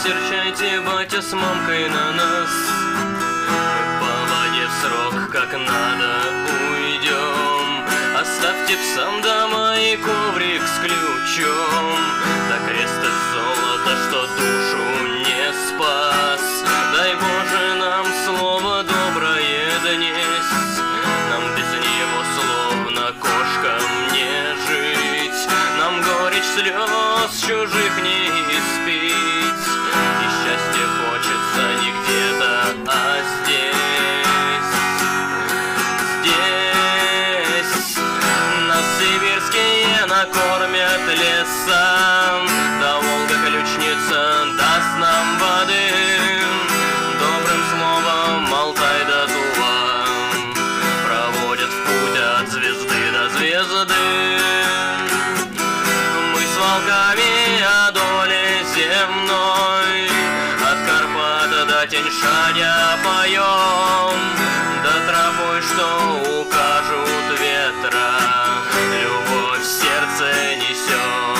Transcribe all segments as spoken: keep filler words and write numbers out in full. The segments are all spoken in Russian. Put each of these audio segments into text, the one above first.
серчайте, батя, с мамкой на нас. Мы по воде в срок как надо уйдем. Оставьте псам дома и коврик с ключом. Да крест из золота, что душу не спас. Дай Боже нам слово доброе донесть. Нам без него словно кошкам не жить. Нам горечь слез чужих не испить. И счастье хочется не где-то, а здесь. Здесь нас сибирские накормят лесом. Да Волга ключница даст нам воды. Добрым словом Алтай до Тула проводят в путь от звезды до звезды. Мы с волками о доле земной, от Карпата до Тянь-Шаня поем. Да тропой, что укажут ветра, любовь в сердце несем.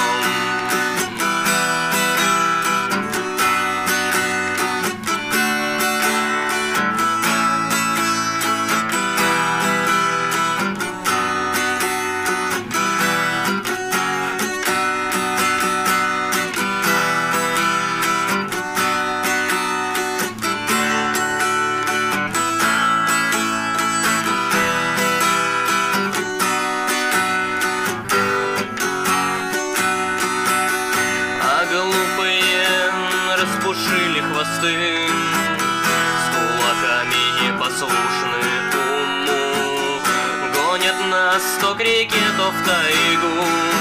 Распушили хвосты, с кулаками непослушны уму. Гонят нас то к реке, то в тайгу.